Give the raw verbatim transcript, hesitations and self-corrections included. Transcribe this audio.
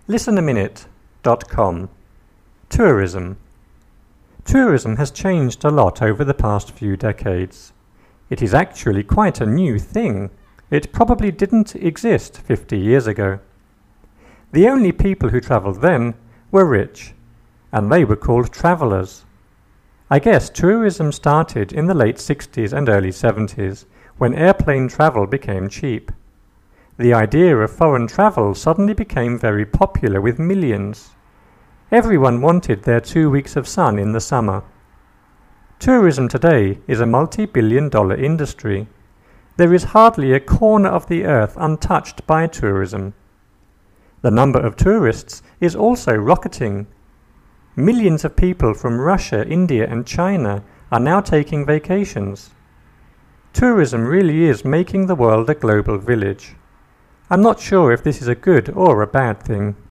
listen a minute dot com. Tourism. Tourism has changed a lot over the past few decades. It is actually quite a new thing. It probably didn't exist fifty years ago. The only people who travelled then were rich, and they were called travellers. I guess tourism started in the late sixties and early seventies, when airplane travel became cheap. The idea of foreign travel suddenly became very popular with millions. Everyone wanted their two weeks of sun in the summer. Tourism today is a multi-billion dollar industry. There is hardly a corner of the earth untouched by tourism. The number of tourists is also rocketing. Millions of people from Russia, India and China are now taking vacations. Tourism really is making the world a global village. I'm not sure if this is a good or a bad thing.